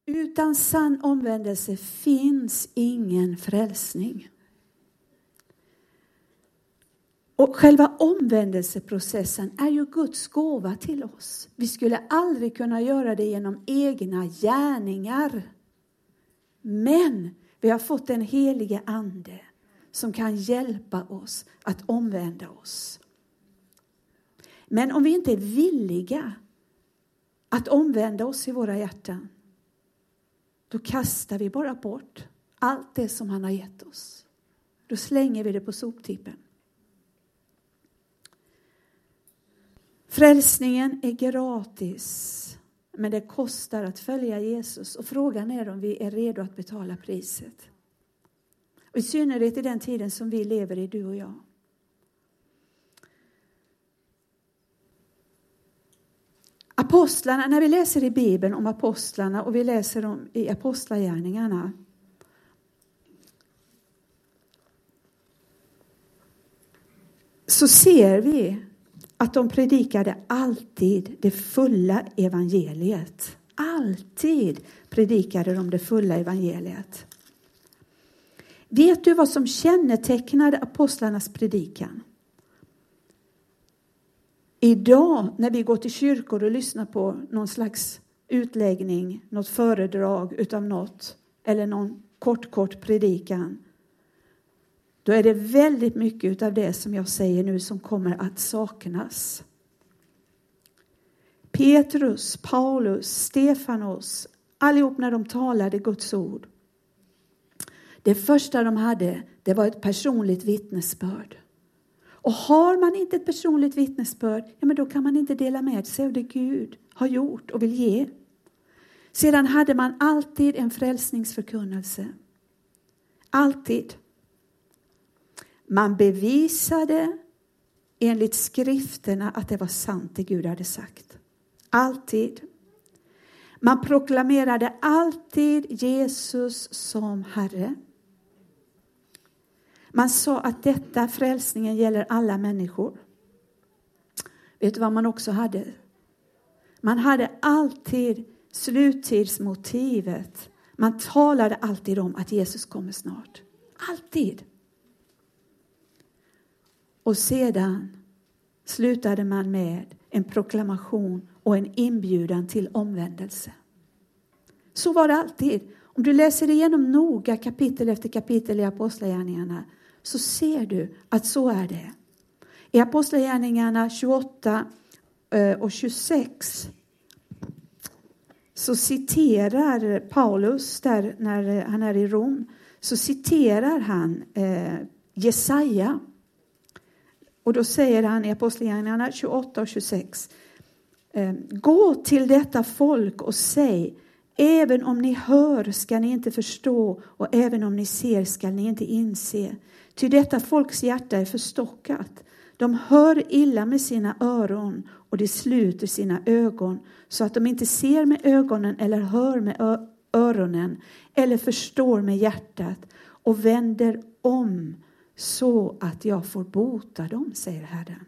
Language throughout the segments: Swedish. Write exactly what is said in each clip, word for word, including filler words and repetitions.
Utan sann omvändelse finns ingen frälsning. Och själva omvändelseprocessen är ju Guds gåva till oss. Vi skulle aldrig kunna göra det genom egna gärningar. Men vi har fått en helige ande som kan hjälpa oss att omvända oss. Men om vi inte är villiga att omvända oss i våra hjärtan, då kastar vi bara bort allt det som han har gett oss. Då slänger vi det på soptippen. Frälsningen är gratis, men det kostar att följa Jesus. Och frågan är om vi är redo att betala priset. Och i synnerhet i den tiden som vi lever i, du och jag. Apostlarna, när vi läser i Bibeln om apostlarna och vi läser om i apostlagärningarna, så ser vi att de predikade alltid det fulla evangeliet. Alltid predikade de det fulla evangeliet. Vet du vad som kännetecknade apostlarnas predikan? Idag när vi går till kyrkor och lyssnar på någon slags utläggning, något föredrag utav något eller någon kort kort predikan, då är det väldigt mycket av det som jag säger nu som kommer att saknas. Petrus, Paulus, Stefanos, allihop när de talade Guds ord. Det första de hade, det var ett personligt vittnesbörd. Och har man inte ett personligt vittnesbörd, ja, men då kan man inte dela med sig av det Gud har gjort och vill ge. Sedan hade man alltid en frälsningsförkunnelse. Alltid. Man bevisade enligt skrifterna att det var sant det Gud hade sagt. Alltid. Man proklamerade alltid Jesus som Herre. Man sa att detta frälsningen gäller alla människor. Vet du vad man också hade? Man hade alltid sluttidsmotivet. Man talade alltid om att Jesus kommer snart. Alltid. Och sedan slutade man med en proklamation och en inbjudan till omvändelse. Så var det alltid. Om du läser igenom noga kapitel efter kapitel i Apostlagärningarna, så ser du att så är det. I Apostlagärningarna tjugoåtta och tjugosex så citerar Paulus, där när han är i Rom, så citerar han eh, Jesaja. Och då säger han i Apostlagärningarna tjugoåtta och tjugosex: eh, gå till detta folk och säg, även om ni hör ska ni inte förstå, och även om ni ser ska ni inte inse. Ty detta folks hjärta är förstockat. De hör illa med sina öron och de sluter sina ögon, så att de inte ser med ögonen eller hör med ö- öronen eller förstår med hjärtat och vänder om så att jag får bota dem, säger Herren.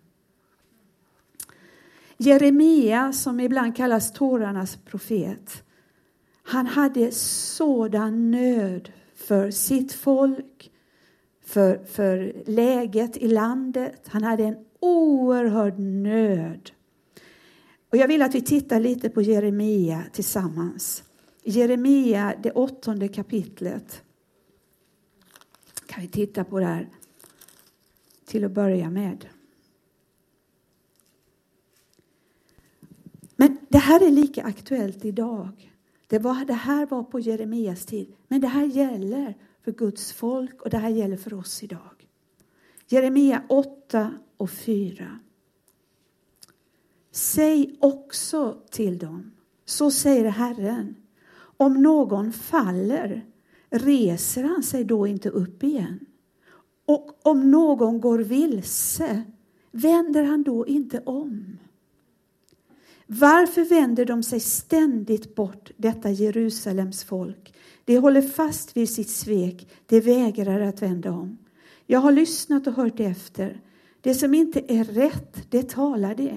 Jeremia, som ibland kallas tårarnas profet, han hade sådan nöd för sitt folk, för, för läget i landet. Han hade en oerhörd nöd. Och jag vill att vi tittar lite på Jeremia tillsammans. Jeremia, det åttonde kapitlet. Kan vi titta på det här till att börja med. Men det här är lika aktuellt idag. Det, var, det här var på Jeremias tid. Men det här gäller för Guds folk och det här gäller för oss idag. Jeremia åtta och fyra. Säg också till dem, så säger Herren, om någon faller, reser han sig då inte upp igen? Och om någon går vilse, vänder han då inte om? Varför vänder de sig ständigt bort, detta Jerusalems folk? De håller fast vid sitt svek, de vägrar att vända om. Jag har lyssnat och hört efter. Det som inte är rätt, det talar det.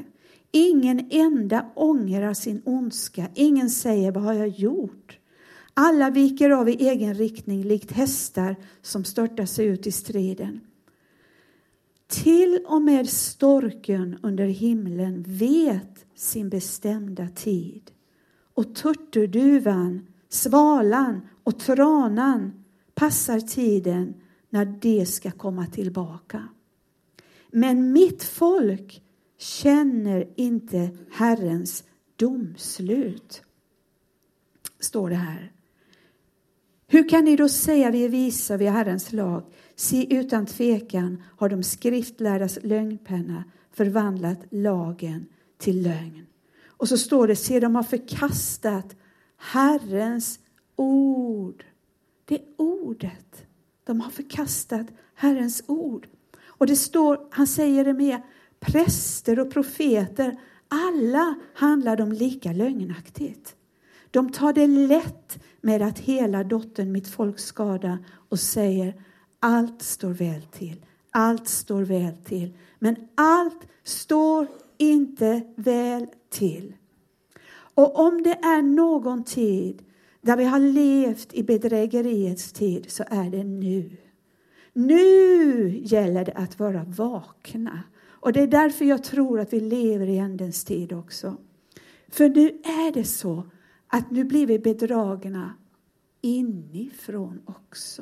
Ingen enda ångrar sin ondska. Ingen säger, vad har jag gjort? Alla viker av i egen riktning, likt hästar som störtar sig ut i striden. Till och med storken under himlen vet sin bestämda tid. Och turturduvan, svalan och tranan passar tiden när det ska komma tillbaka. Men mitt folk känner inte Herrens domslut. Står det här. Hur kan ni då säga vi är visa vid Herrens lag? Se, utan tvekan har de skriftlärdas lögnpenna förvandlat lagen till lögn. Och så står det, se, de har förkastat Herrens ord. Det är ordet. De har förkastat Herrens ord. Och det står, han säger det med, präster och profeter, alla handlar de lika lögnaktigt. De tar det lätt med att hela dottern mitt folk skada och säger, allt står väl till. Allt står väl till. Men allt står inte väl till. Och om det är någon tid där vi har levt i bedrägeriets tid, så är det nu. Nu gäller det att vara vakna. Och det är därför jag tror att vi lever i ändens tid också. För nu är det så att nu blir vi bedragna inifrån också.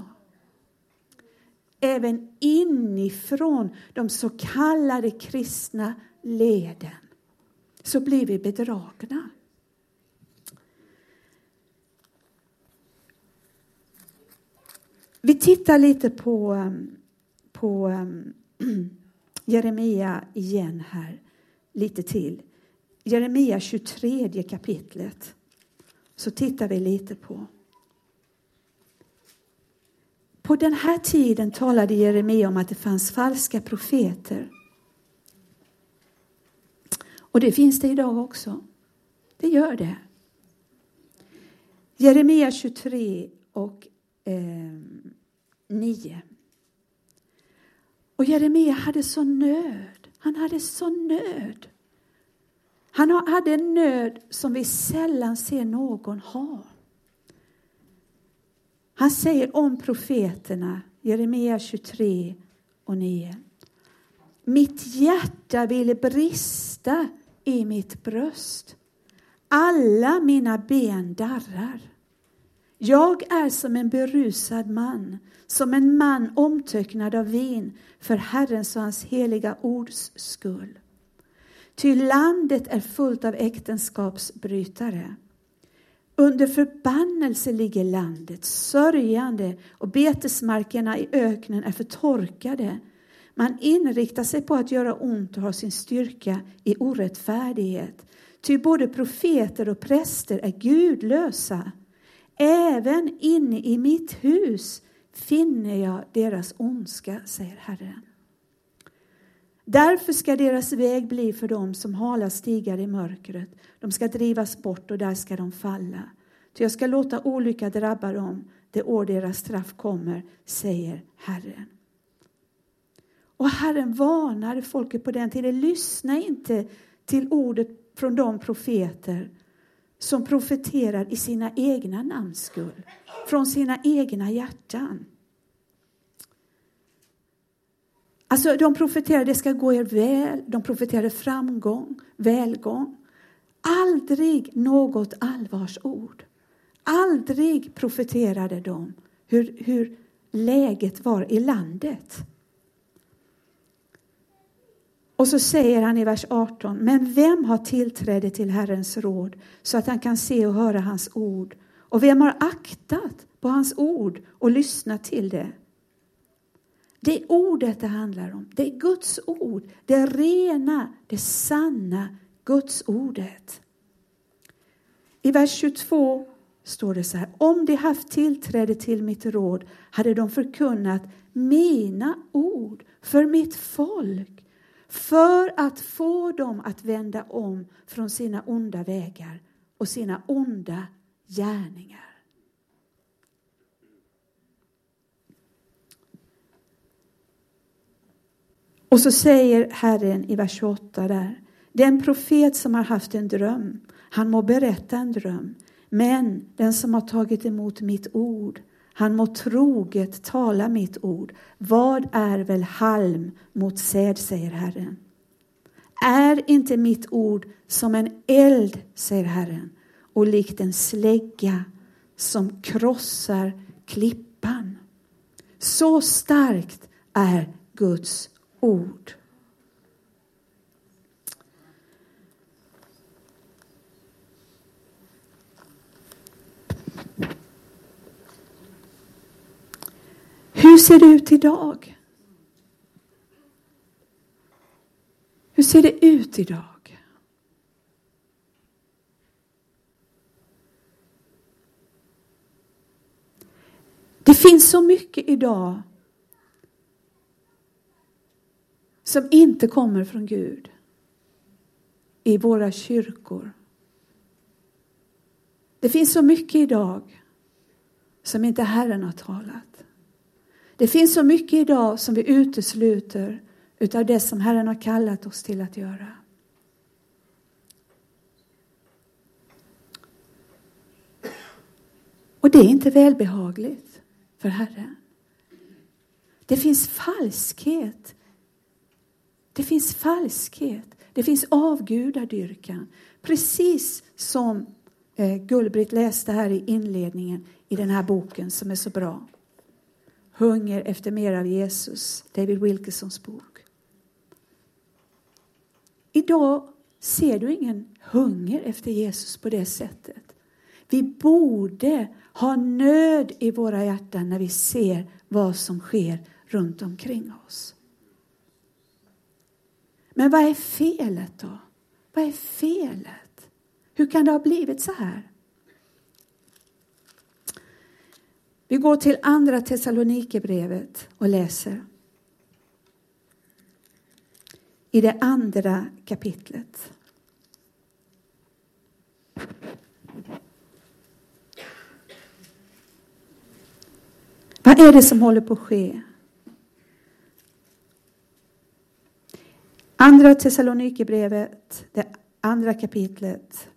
Även inifrån de så kallade kristna leden så blir vi bedragna. Vi tittar lite på, på um, Jeremia igen här. Lite till. Jeremia tjugotredje kapitlet. Så tittar vi lite på. På den här tiden talade Jeremia om att det fanns falska profeter. Och det finns det idag också. Det gör det. Jeremia tjugotre och eh, nio. Och Jeremia hade så nöd. Han hade så nöd. Han hade en nöd som vi sällan ser någon ha. Han säger om profeterna, Jeremia tjugotre och nio. Mitt hjärta ville brista i mitt bröst. Alla mina ben darrar. Jag är som en berusad man, som en man omtöcknad av vin för Herrens och hans heliga ords skull. Ty landet är fullt av äktenskapsbrytare. Under förbannelse ligger landet, sörjande, och betesmarkerna i öknen är förtorkade. Man inriktar sig på att göra ont och har sin styrka i orättfärdighet. Ty både profeter och präster är gudlösa. Även inne i mitt hus finner jag deras ondska, säger Herren. Därför ska deras väg bli för dem som hala stigar i mörkret. De ska drivas bort och där ska de falla. Ty jag ska låta olycka drabba dem det år deras straff kommer, säger Herren. Och Herren varnade folket på den tiden. Lyssna inte till ordet från de profeter som profeterar i sina egna namns skull. Från sina egna hjärtan. Alltså de profeterade det ska gå er väl. De profeterade framgång, välgång. Aldrig något allvarsord. Aldrig profeterade de hur, hur läget var i landet. Och så säger han i vers arton. Men vem har tillträde till Herrens råd så att han kan se och höra hans ord? Och vem har aktat på hans ord och lyssnat till det? Det är ordet det handlar om. Det är Guds ord. Det är rena, det sanna Guds ordet. I vers tjugotvå står det så här. Om de haft tillträde till mitt råd hade de förkunnat mina ord för mitt folk. För att få dem att vända om från sina onda vägar och sina onda gärningar. Och så säger Herren i vers tjugoåtta där. Den profet som har haft en dröm, han må berätta en dröm. Men den som har tagit emot mitt ord, han må troget tala mitt ord. Vad är väl halm mot säd, säger Herren. Är inte mitt ord som en eld, säger Herren, och likt en slägga som krossar klippan. Så starkt är Guds ord. Hur ser det ut idag? Hur ser det ut idag? Det finns så mycket idag som inte kommer från Gud i våra kyrkor. Det finns så mycket idag som inte Herren har talat. Det finns så mycket idag som vi utesluter utav det som Herren har kallat oss till att göra. Och det är inte välbehagligt för Herren. Det finns falskhet. Det finns falskhet. Det finns avgudadyrkan. Precis som eh, Gullbritt läste här i inledningen i den här boken som är så bra. Hunger efter mer av Jesus. David Wilkersons bok. Idag ser du ingen hunger efter Jesus på det sättet. Vi borde ha nöd i våra hjärtan när vi ser vad som sker runt omkring oss. Men vad är felet då? Vad är felet? Hur kan det ha blivit så här? Vi går till andra Thessalonikerbrevet och läser. I det andra kapitlet. Vad är det som håller på att ske? Andra Thessalonikerbrevet, det andra kapitlet.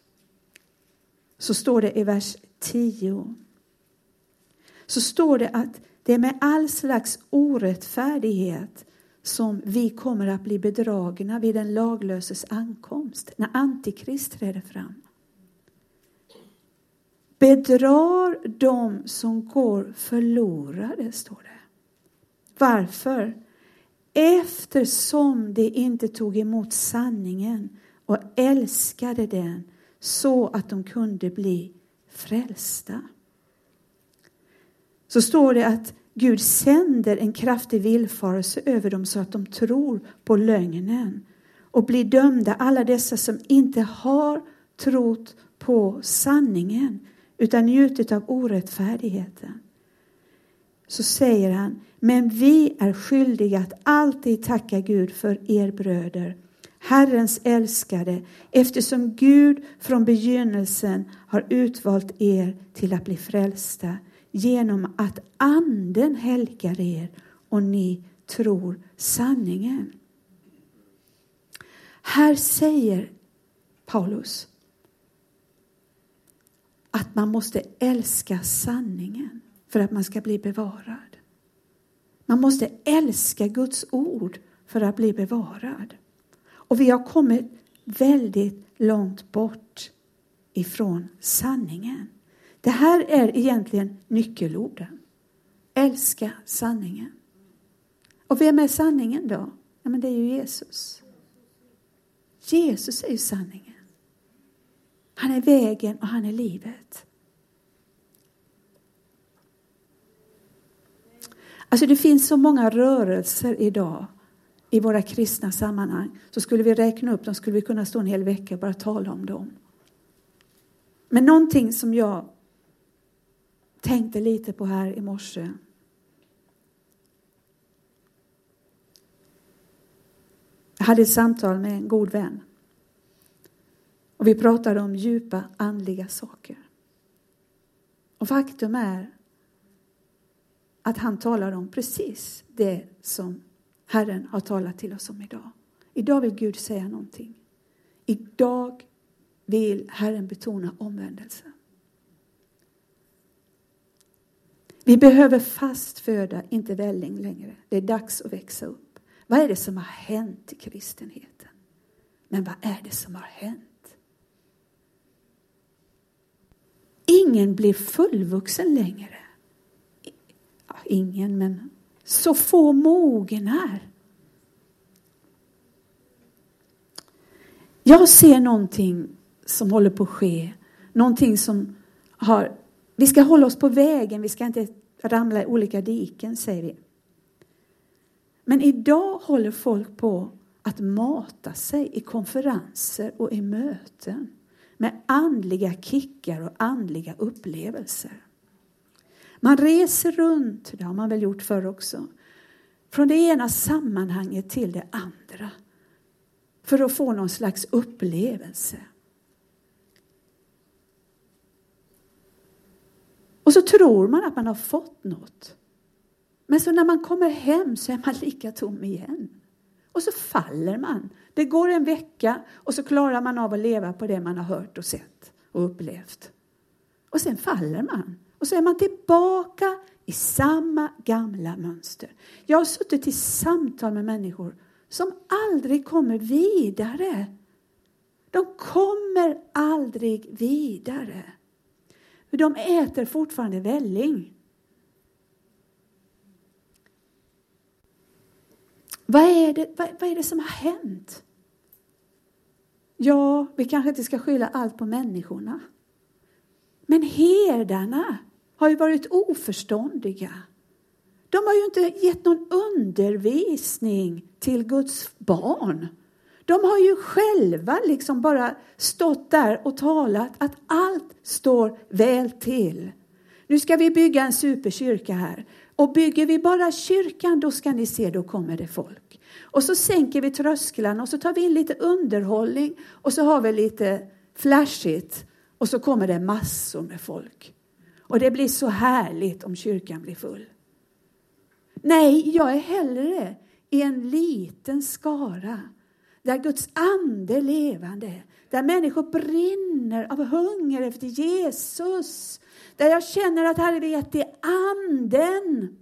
Så står det i vers tio. Så står det att det är med all slags orättfärdighet som vi kommer att bli bedragna vid den laglöses ankomst. När Antikrist träder fram. Bedrar de som går förlorade, står det. Varför? Eftersom de inte tog emot sanningen och älskade den så att de kunde bli frälsta. Så står det att Gud sänder en kraftig villfarelse över dem så att de tror på lögnen. Och blir dömda alla dessa som inte har trott på sanningen utan njutit av orättfärdigheten. Så säger han, men vi är skyldiga att alltid tacka Gud för er bröder, Herrens älskade, eftersom Gud från begynnelsen har utvalt er till att bli frälsta genom att anden helgar er och ni tror sanningen. Här säger Paulus att man måste älska sanningen för att man ska bli bevarad. Man måste älska Guds ord för att bli bevarad. Och vi har kommit väldigt långt bort ifrån sanningen. Det här är egentligen nyckelorden. Älska sanningen. Och vem är sanningen då? Ja, men det är ju Jesus. Jesus är ju sanningen. Han är vägen och han är livet. Alltså det finns så många rörelser idag i våra kristna sammanhang. Så skulle vi räkna upp dem skulle vi kunna stå en hel vecka och bara tala om dem. Men någonting som jag tänkte lite på här i morse. Jag hade ett samtal med en god vän. Och vi pratade om djupa andliga saker. Och faktum är att han talar om precis det som Herren har talat till oss om idag. Idag vill Gud säga någonting. Idag vill Herren betona omvändelse. Vi behöver fast föda, inte välling längre. Det är dags att växa upp. Vad är det som har hänt i kristenheten? Men vad är det som har hänt? Ingen blir fullvuxen längre. Ja, ingen, men så få mognar. Jag ser någonting som håller på att ske. Någonting som har... Vi ska hålla oss på vägen. Vi ska inte ramla i olika diken, säger vi. Men idag håller folk på att mata sig i konferenser och i möten. Med andliga kickar och andliga upplevelser. Man reser runt, det har man väl gjort förr också. Från det ena sammanhanget till det andra. För att få någon slags upplevelse. Och så tror man att man har fått något. Men så när man kommer hem så är man lika tom igen. Och så faller man. Det går en vecka och så klarar man av att leva på det man har hört och sett och upplevt. Och sen faller man. Och så är man tillbaka i samma gamla mönster. Jag har suttit i samtal med människor som aldrig kommer vidare. De kommer aldrig vidare. De äter fortfarande välling. Vad är det, vad, vad är det som har hänt? Ja, vi kanske inte ska skylla allt på människorna. Men herdarna har ju varit oförståndiga. De har ju inte gett någon undervisning till Guds barn. De har ju själva liksom bara stått där och talat att allt står väl till. Nu ska vi bygga en superkyrka här. Och bygger vi bara kyrkan, då ska ni se, då kommer det folk. Och så sänker vi trösklarna och så tar vi in lite underhållning. Och så har vi lite flashigt. Och så kommer det massor med folk. Och det blir så härligt om kyrkan blir full. Nej, jag är hellre i en liten skara. Där Guds ande är levande. Där människor brinner av hunger efter Jesus. Där jag känner att Herre vet det är anden.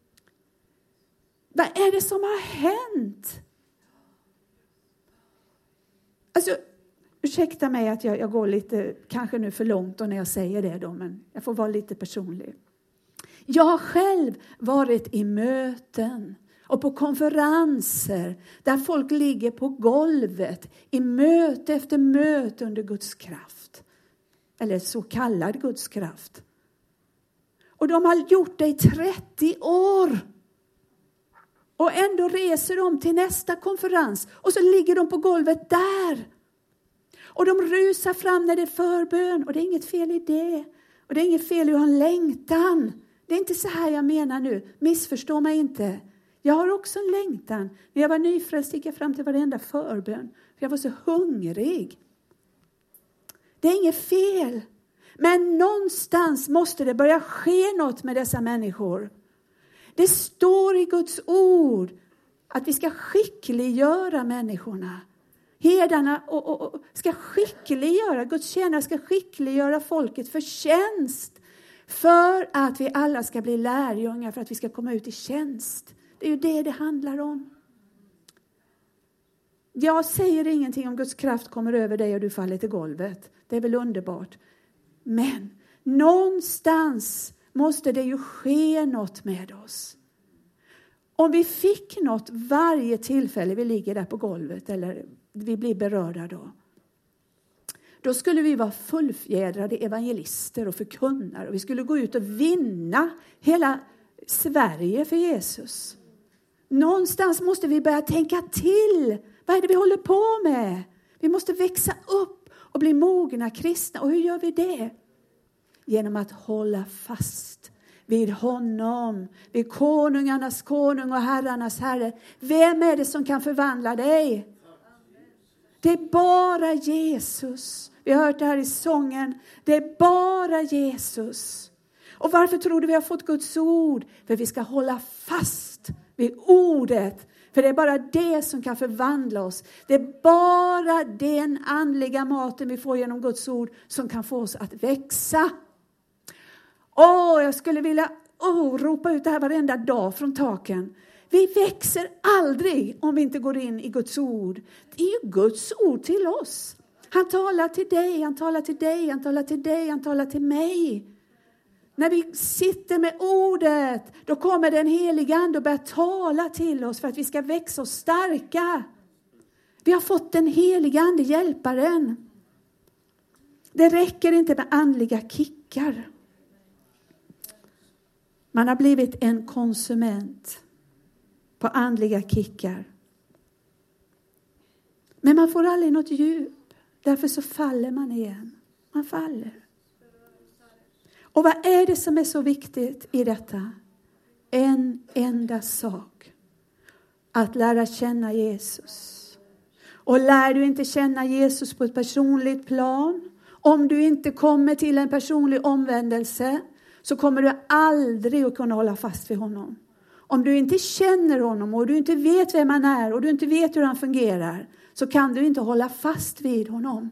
Vad är det som har hänt? Alltså, ursäkta mig att jag, jag går lite, kanske nu för långt när jag säger det då. Men jag får vara lite personlig. Jag har själv varit i möten. Och på konferenser där folk ligger på golvet i möte efter möte under Guds kraft. Eller så kallad Guds kraft. Och de har gjort det i trettio år. Och ändå reser de till nästa konferens. Och så ligger de på golvet där. Och de rusar fram när det är förbön. Och det är inget fel i det. Och det är inget fel i att ha en längtan. Det är inte så här jag menar nu. Missförstå mig inte. Jag har också en längtan. När jag var nyfrälst gick jag fram till varenda förbön. För jag var så hungrig. Det är inget fel. Men någonstans måste det börja ske något med dessa människor. Det står i Guds ord att vi ska skickliggöra människorna. Herdarna och, och, och ska skickliggöra, Guds tjänare ska skickliggöra folket för tjänst. För att vi alla ska bli lärjungar, för att vi ska komma ut i tjänst. Det är ju det det handlar om. Jag säger ingenting om Guds kraft kommer över dig och du faller till golvet. Det är väl underbart. Men någonstans måste det ju ske något med oss. Om vi fick något varje tillfälle vi ligger där på golvet eller vi blir berörda då. Då skulle vi vara fullfjädrade evangelister och förkunnare. Och vi skulle gå ut och vinna hela Sverige för Jesus. Någonstans måste vi börja tänka till. Vad är det vi håller på med? Vi måste växa upp och bli mogna kristna. Och hur gör vi det? Genom att hålla fast vid honom. Vid konungarnas konung och herrarnas herre. Vem är det som kan förvandla dig? Det är bara Jesus. Vi har hört det här i sången. Det är bara Jesus. Och varför tror du vi har fått Guds ord? För vi ska hålla fast vid ordet. För det är bara det som kan förvandla oss. Det är bara den andliga maten vi får genom Guds ord som kan få oss att växa. Åh, jag skulle vilja oh, ropa ut det här varenda dag från taken. Vi växer aldrig om vi inte går in i Guds ord. Det är ju Guds ord till oss. Han talar till dig, han talar till dig, han talar till dig, han talar till mig. När vi sitter med ordet, då kommer den heliga ande och börjar tala till oss för att vi ska växa och stärka. Vi har fått den heliga ande, hjälparen. Det räcker inte med andliga kickar. Man har blivit en konsument på andliga kickar. Men man får aldrig något djup. Därför så faller man igen. Man faller. Och vad är det som är så viktigt i detta? En enda sak. Att lära känna Jesus. Och lär du inte känna Jesus på ett personligt plan. Om du inte kommer till en personlig omvändelse. Så kommer du aldrig att kunna hålla fast vid honom. Om du inte känner honom och du inte vet vem han är. Och du inte vet hur han fungerar. Så kan du inte hålla fast vid honom.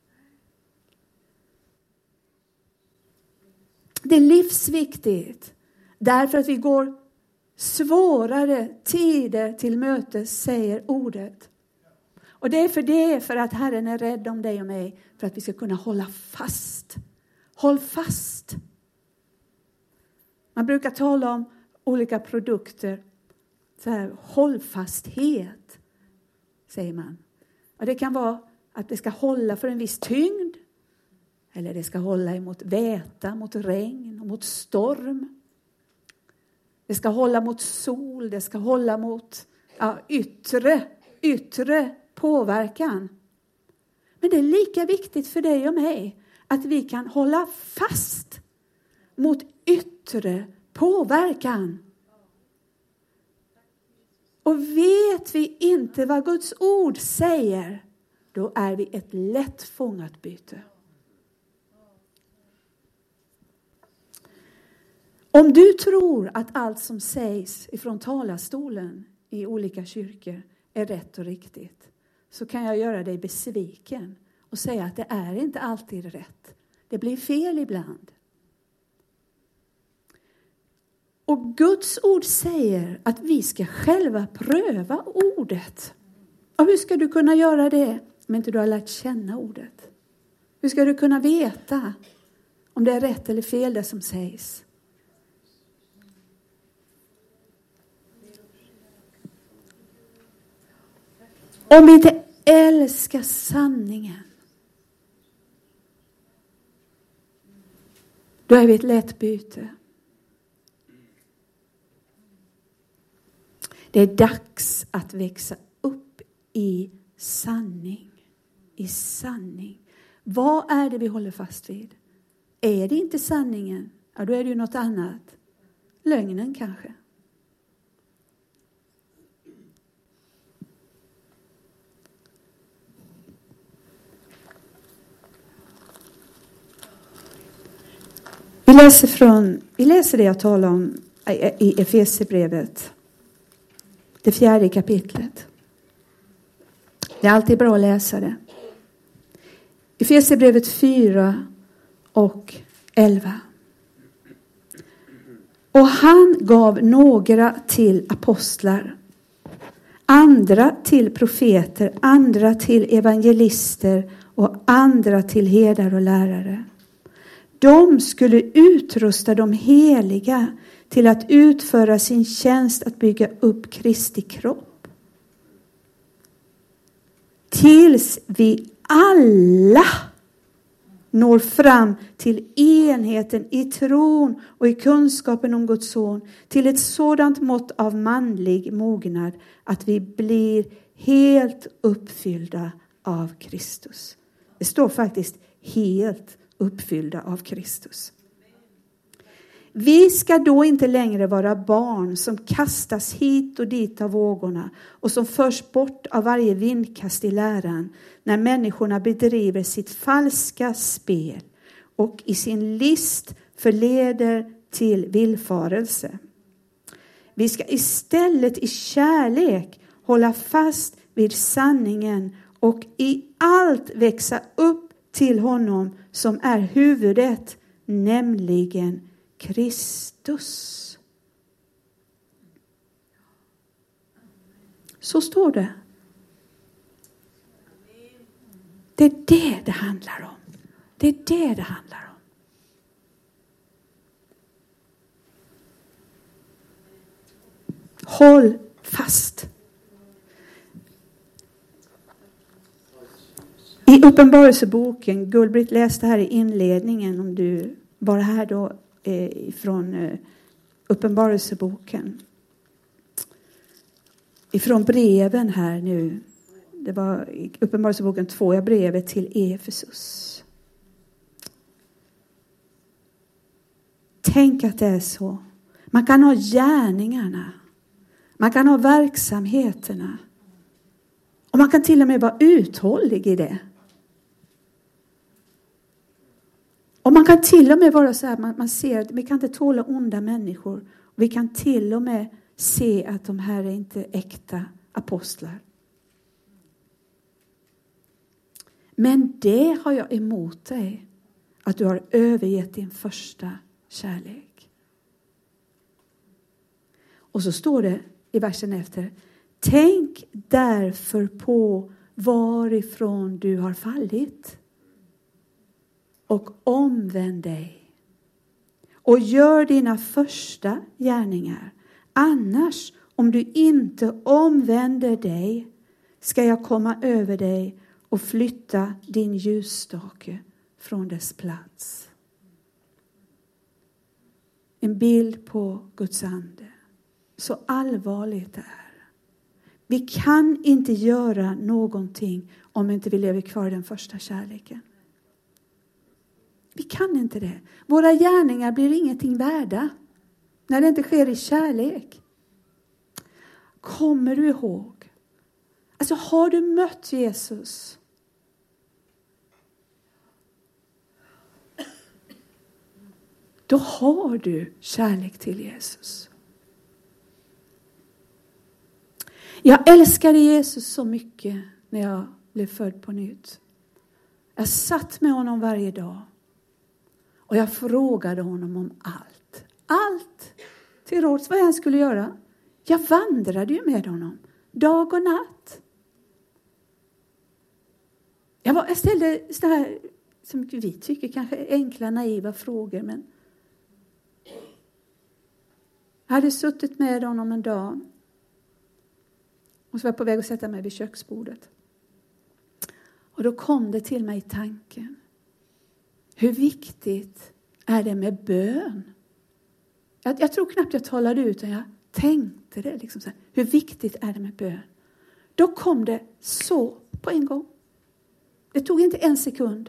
Det är livsviktigt. Därför att vi går svårare tider till mötes, säger ordet. Och det är för det, för att Herren är rädd om dig och mig. För att vi ska kunna hålla fast. Håll fast. Man brukar tala om olika produkter. Så här, hållfasthet, säger man. Och det kan vara att det ska hålla för en viss tyngd. Eller det ska hålla emot väta, mot regn och mot storm. Det ska hålla mot sol. Det ska hålla mot ja, yttre, yttre påverkan. Men det är lika viktigt för dig och mig att vi kan hålla fast mot yttre påverkan. Och vet vi inte vad Guds ord säger, då är vi ett lätt fångat byte. Om du tror att allt som sägs ifrån talarstolen i olika kyrkor är rätt och riktigt, så kan jag göra dig besviken och säga att det är inte alltid rätt. Det blir fel ibland. Och Guds ord säger att vi ska själva pröva ordet. Och hur ska du kunna göra det om inte du har lärt känna ordet? Hur ska du kunna veta om det är rätt eller fel det som sägs? Om vi inte älskar sanningen, då är vi ett lätt byte. Det är dags att växa upp i sanning. I sanning. Vad är det vi håller fast vid? Är det inte sanningen? Ja, då är det ju något annat. Lögnen kanske. Vi läser, från, vi läser det jag talar om i Efesierbrevet. Det fjärde kapitlet. Det är alltid bra att läsa det. Efesierbrevet fyra och elva. Och han gav några till apostlar, andra till profeter, andra till evangelister och andra till herdar och lärare. De skulle utrusta de heliga till att utföra sin tjänst att bygga upp Kristi kropp. Tills vi alla når fram till enheten i tron och i kunskapen om Guds son. Till ett sådant mått av manlig mognad att vi blir helt uppfyllda av Kristus. Det står faktiskt helt uppfyllda av Kristus. Vi ska då inte längre vara barn som kastas hit och dit av vågorna och som förs bort av varje vindkast i läran när människorna bedriver sitt falska spel och i sin list förleder till villfarelse. Vi ska istället i kärlek hålla fast vid sanningen och i allt växa upp till honom som är huvudet, nämligen Kristus. Så står det. Det är det det handlar om. Det är det det handlar om. Håll fast. I Uppenbarelseboken, Gullbritt läste här i inledningen, om du var här då eh, från eh, Uppenbarelseboken. Ifrån breven här nu. Det var i Uppenbarelseboken två, jag brevet till Efesus. Tänk att det är så. Man kan ha gärningarna. Man kan ha verksamheterna. Och man kan till och med vara uthållig i det. Och man kan till och med vara så här, man, man ser att vi kan inte tåla onda människor. Vi kan till och med se att de här är inte äkta apostlar. Men det har jag emot dig. Att du har övergett din första kärlek. Och så står det i versen efter. Tänk därför på varifrån du har fallit. Och omvänd dig. Och gör dina första gärningar. Annars, om du inte omvänder dig, ska jag komma över dig och flytta din ljusstake från dess plats. En bild på Guds ande. Så allvarligt det är. Vi kan inte göra någonting om inte vi lever kvar i den första kärleken. Vi kan inte det. Våra gärningar blir ingenting värda när det inte sker i kärlek. Kommer du ihåg? Alltså, har du mött Jesus? Då har du kärlek till Jesus. Jag älskade Jesus så mycket när jag blev född på nytt. Jag satt med honom varje dag. Och jag frågade honom om allt. Allt till råds vad han skulle göra. Jag vandrade ju med honom. Dag och natt. Jag, var, jag ställde så här, som vi tycker kanske enkla, naiva frågor. Men jag hade suttit med honom en dag. Och så var jag på väg att sätta mig vid köksbordet. Och då kom det till mig tanken. Hur viktigt är det med bön? Jag, jag tror knappt jag talade ut, utan jag tänkte det. Liksom så här, hur viktigt är det med bön? Då kom det så på en gång. Det tog inte en sekund.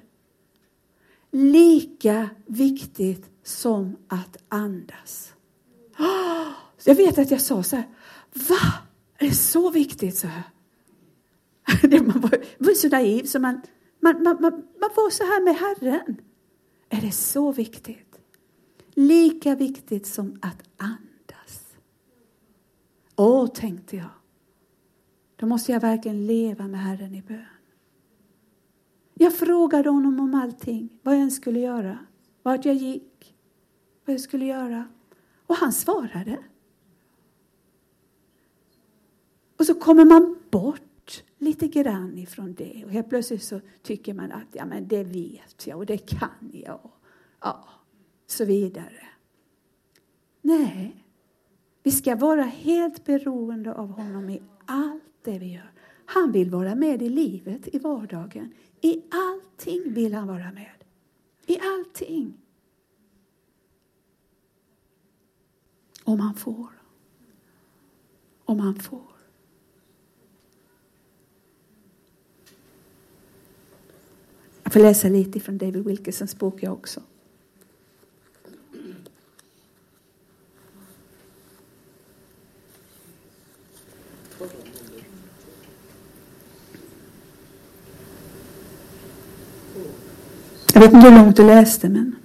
Lika viktigt som att andas. Oh, jag vet att jag sa så här. Va? Är det så viktigt så här? Man var, var så naiv så man, man, man, man, man var så här med Herren. Är det så viktigt? Lika viktigt som att andas. Åh, tänkte jag. Då måste jag verkligen leva med Herren i bön. Jag frågade honom om allting. Vad jag skulle göra. Vart jag gick. Vad jag skulle göra. Och han svarade. Och så kommer man bort lite grann ifrån det. Och helt plötsligt så tycker man att ja, men det vet jag och det kan jag. Och, ja, så vidare. Nej. Vi ska vara helt beroende av honom i allt det vi gör. Han vill vara med i livet, i vardagen. I allting vill han vara med. I allting. Om han får. Om han får. Jag får läsa lite från David Wilkersons bok jag också. Jag vet inte hur långt du läste, men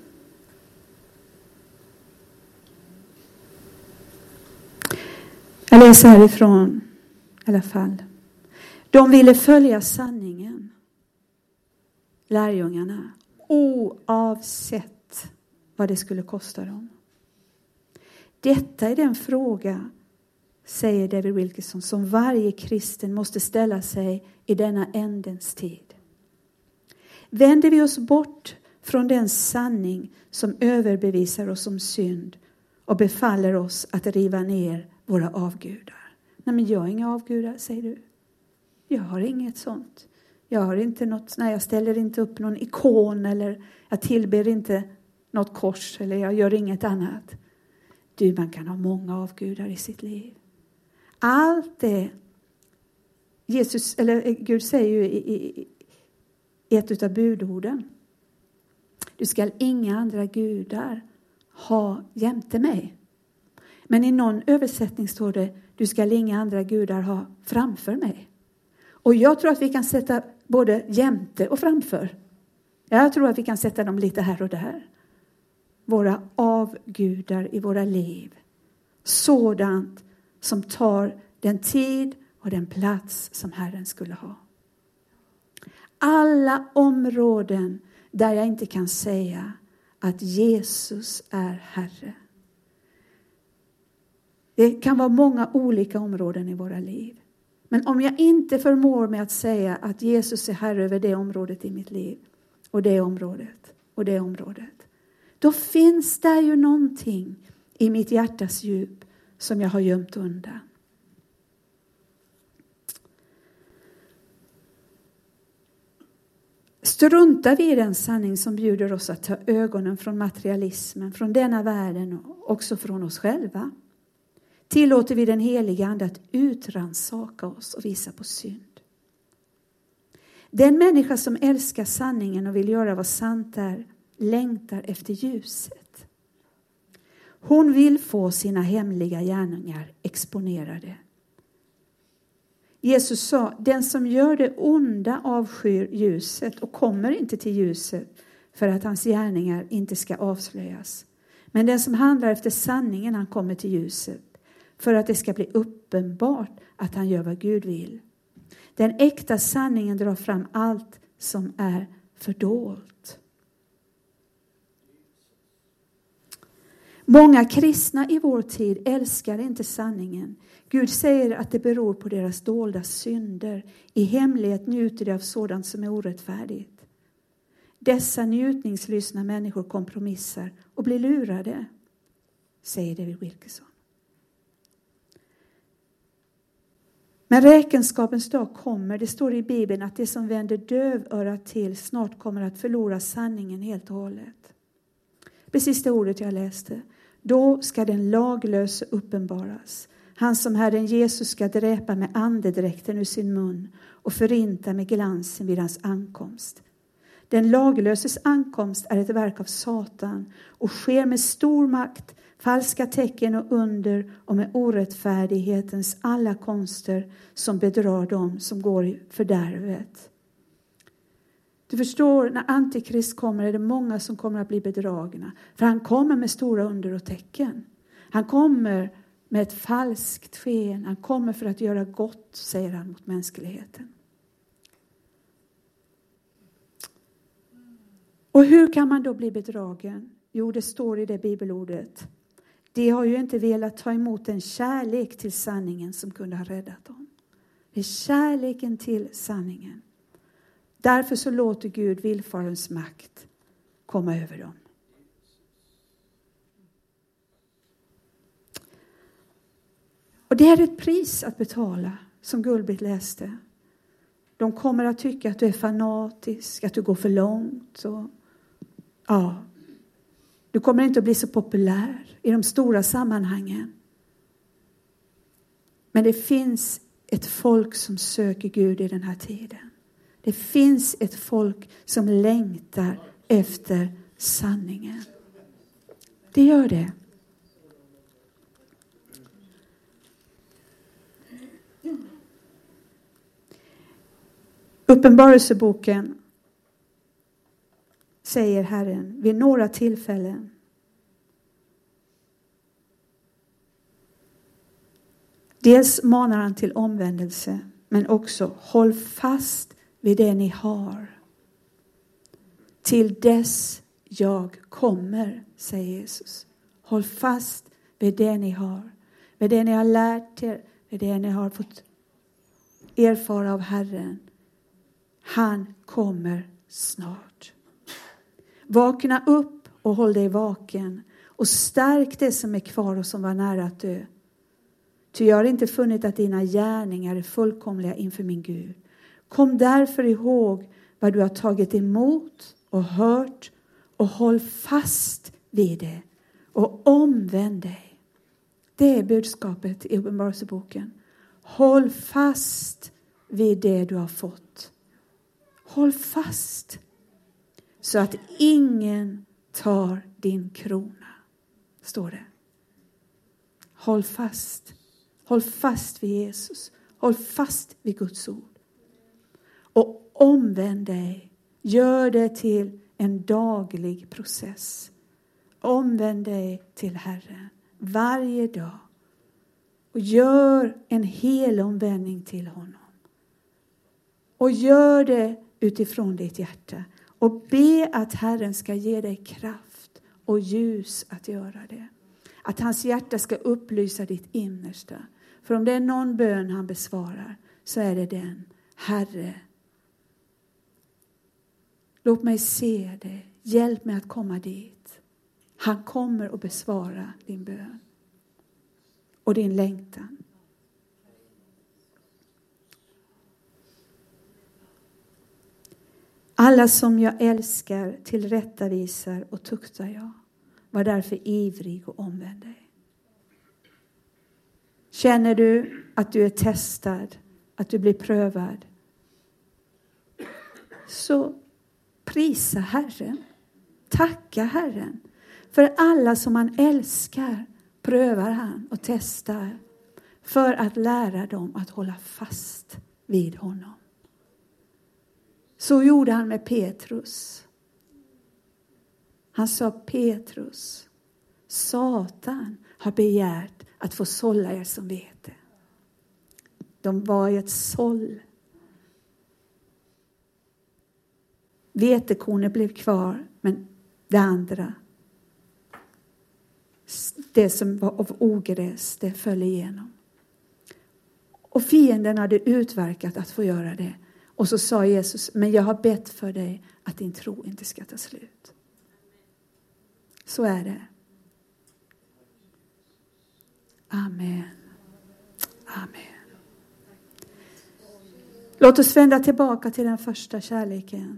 jag läser härifrån. alla fall. De ville följa sanningen. Lärjungarna. Oavsett vad det skulle kosta dem. Detta är den fråga, säger David Wilkerson, som varje kristen måste ställa sig i denna ändens tid. Vänder vi oss bort från den sanning som överbevisar oss om synd och befaller oss att riva ner våra avgudar? Nej, men jag har inga avgudar, säger du. Jag har inget sånt. Jag har inte något, nej, jag ställer inte upp någon ikon eller jag tillber inte något kors eller jag gör inget annat. Du, man kan ha många avgudar i sitt liv. Allt det Jesus, eller Gud säger ju i, i, i ett av budorden. Du ska inga andra gudar ha jämte mig. Men i någon översättning står det, du ska inga andra gudar ha framför mig. Och jag tror att vi kan sätta både jämte och framför. Jag tror att vi kan sätta dem lite här och där. Våra avgudar i våra liv. Sådant som tar den tid och den plats som Herren skulle ha. Alla områden där jag inte kan säga att Jesus är Herre. Det kan vara många olika områden i våra liv. Men om jag inte förmår med att säga att Jesus är Herre över det området i mitt liv. Och det området. Och det området. Då finns det ju någonting i mitt hjärtas djup som jag har gömt undan. Struntar vi i den sanning som bjuder oss att ta ögonen från materialismen, från denna världen och också från oss själva. Tillåter vi den heliga ande att utransaka oss och visa på synd. Den människa som älskar sanningen och vill göra vad sant är, längtar efter ljuset. Hon vill få sina hemliga gärningar exponerade. Jesus sa, den som gör det onda avskyr ljuset och kommer inte till ljuset för att hans gärningar inte ska avslöjas. Men den som handlar efter sanningen, han kommer till ljuset för att det ska bli uppenbart att han gör vad Gud vill. Den äkta sanningen drar fram allt som är fördolt. Många kristna i vår tid älskar inte sanningen. Gud säger att det beror på deras dolda synder. I hemlighet njuter de av sådant som är orättfärdigt. Dessa njutningslystna människor kompromissar och blir lurade, säger David Wilkerson. Men räkenskapens dag kommer. Det står i Bibeln att det som vänder dövörat till snart kommer att förlora sanningen helt och hållet. Precis det ordet jag läste. Då ska den laglöse uppenbaras. Han som Herren Jesus ska dräpa med andedräkten ur sin mun och förinta med glansen vid hans ankomst. Den laglöses ankomst är ett verk av Satan och sker med stor makt, falska tecken och under och med orättfärdighetens alla konster som bedrar dem som går i fördärvet. Du förstår, när Antikrist kommer är det många som kommer att bli bedragna. För han kommer med stora under och tecken. Han kommer med ett falskt sken. Han kommer för att göra gott, säger han, mot mänskligheten. Och hur kan man då bli bedragen? Jo, det står i det bibelordet. De har ju inte velat ta emot en kärlek till sanningen som kunde ha räddat dem. Det är kärleken till sanningen. Därför så låter Gud villfarens makt komma över dem. Och det är ett pris att betala, som Gullbritt läste. De kommer att tycka att du är fanatisk, att du går för långt. Och, ja, du kommer inte att bli så populär i de stora sammanhangen. Men det finns ett folk som söker Gud i den här tiden. Det finns ett folk som längtar efter sanningen. Det gör det. Uppenbarelseboken säger Herren vid några tillfällen Dels manar han till omvändelse, men också håll fast vid det ni har. Till dess jag kommer, säger Jesus. Håll fast vid det ni har. Vid det ni har lärt er, vid det ni har fått erfara av Herren. Han kommer snart. Vakna upp och håll dig vaken. Och stärk det som är kvar och som var nära att dö. Ty jag har inte funnit att dina gärningar är fullkomliga inför min Gud. Kom därför ihåg vad du har tagit emot och hört. Och håll fast vid det. Och omvänd dig. Det är budskapet i Uppenbarelseboken. Håll fast vid det du har fått. Håll fast. Så att ingen tar din krona. Står det. Håll fast. Håll fast vid Jesus. Håll fast vid Guds ord. Och omvänd dig. Gör det till en daglig process. Omvänd dig till Herren. Varje dag. Och gör en hel omvändning till honom. Och gör det utifrån ditt hjärta. Och be att Herren ska ge dig kraft och ljus att göra det. Att hans hjärta ska upplysa ditt innersta. För om det är någon bön han besvarar så är det den. Herre, låt mig se det. Hjälp mig att komma dit. Han kommer att besvara din bön. Och din längtan. Alla som jag älskar tillrättavisar och tuktar jag. Var därför ivrig och omvänd dig. Känner du att du är testad, att du blir prövad, så prisa Herren. Tacka Herren. För alla som han älskar prövar han och testar för att lära dem att hålla fast vid honom. Så gjorde han med Petrus. Han sa, Petrus, Satan har begärt att få sålla er som vete. De var i ett såll. Vetekornet blev kvar, men det andra, det som var av ogräs, det föll igenom. Och fienden hade utverkat att få göra det. Och så sa Jesus, men jag har bett för dig att din tro inte ska ta slut. Så är det. Amen. Amen. Låt oss vända tillbaka till den första kärleken.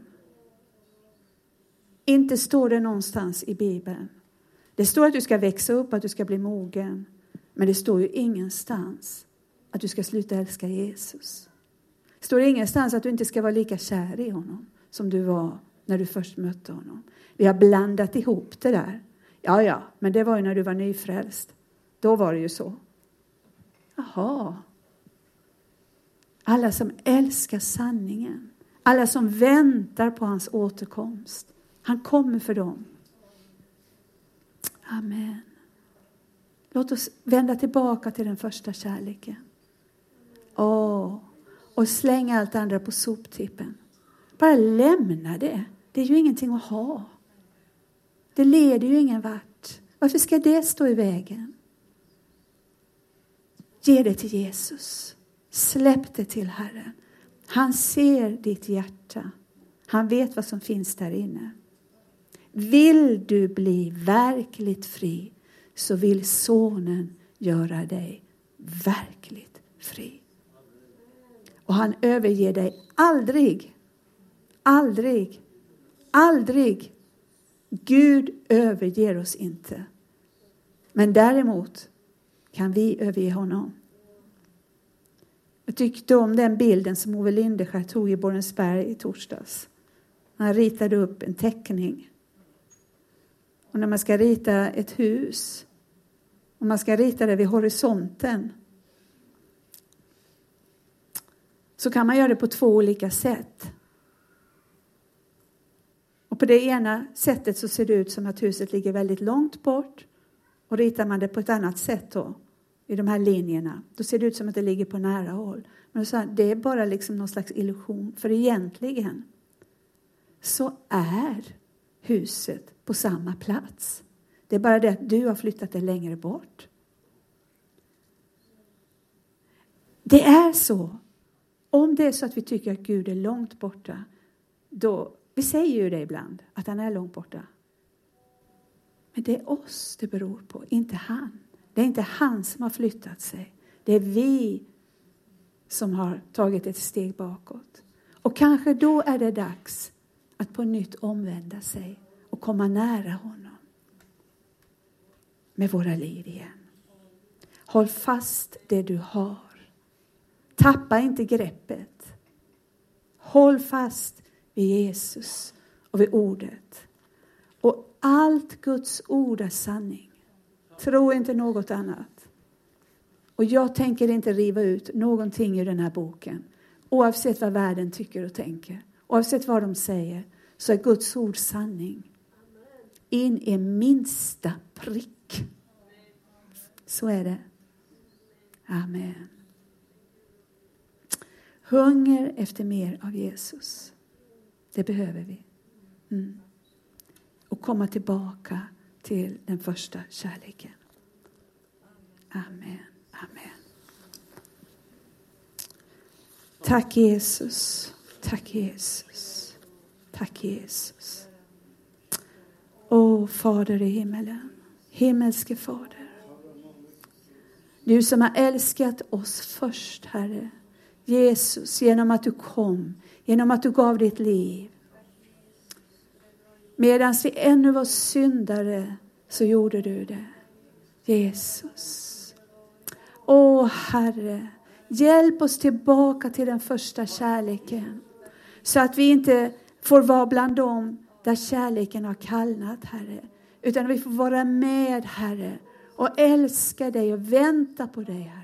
Inte står det någonstans i Bibeln. Det står att du ska växa upp, att du ska bli mogen. Men det står ju ingenstans att du ska sluta älska Jesus. Det står ingenstans att du inte ska vara lika kär i honom som du var när du först mötte honom. Vi har blandat ihop det där. Ja, ja, men det var ju när du var nyfrälst. Då var det ju så. Jaha. Alla som älskar sanningen. Alla som väntar på hans återkomst. Han kommer för dem. Amen. Låt oss vända tillbaka till den första kärleken. Åh. Och slänga allt andra på soptippen. Bara lämna det. Det är ju ingenting att ha. Det leder ju ingen vart. Varför ska det stå i vägen? Ge det till Jesus. Släpp det till Herren. Han ser ditt hjärta. Han vet vad som finns där inne. Vill du bli verkligt fri, så vill sonen göra dig verkligt fri. Och han överger dig aldrig. Aldrig. Aldrig. Gud överger oss inte. Men däremot kan vi överge honom. Jag tyckte om den bilden som Ove Lindeskär tog i Borensberg i torsdags. Han ritade upp en teckning. Och när man ska rita ett hus, och man ska rita det vid horisonten, så kan man göra det på två olika sätt. Och på det ena sättet så ser det ut som att huset ligger väldigt långt bort. Och ritar man det på ett annat sätt då, i de här linjerna, då ser det ut som att det ligger på nära håll. Men så här, det är bara liksom någon slags illusion. För egentligen så är huset på samma plats. Det är bara det att du har flyttat det längre bort. Det är så. Om det är så att vi tycker att Gud är långt borta, då, vi säger ju det ibland, att han är långt borta. Men det är oss det beror på, inte han. Det är inte han som har flyttat sig. Det är vi som har tagit ett steg bakåt. Och kanske då är det dags att på nytt omvända sig och komma nära honom med våra liv igen. Håll fast det du har. Tappa inte greppet. Håll fast vid Jesus och vid ordet. Och allt Guds ord är sanning. Tro inte något annat. Och jag tänker inte riva ut någonting i den här boken. Oavsett vad världen tycker och tänker. Oavsett vad de säger. Så är Guds ord sanning. In i minsta prick. Så är det. Amen. Hunger efter mer av Jesus. Det behöver vi. Mm. Och komma tillbaka till den första kärleken. Amen. Amen. Tack Jesus. Tack Jesus. Tack Jesus. Åh Fader i himmelen. Himmelske Fader. Du som har älskat oss först, Herre. Jesus, genom att du kom. Genom att du gav ditt liv. Medan vi ännu var syndare så gjorde du det. Jesus. Åh Herre, hjälp oss tillbaka till den första kärleken. Så att vi inte får vara bland dem där kärleken har kallnat, Herre. Utan vi får vara med, Herre. Och älska dig och vänta på dig, Herre.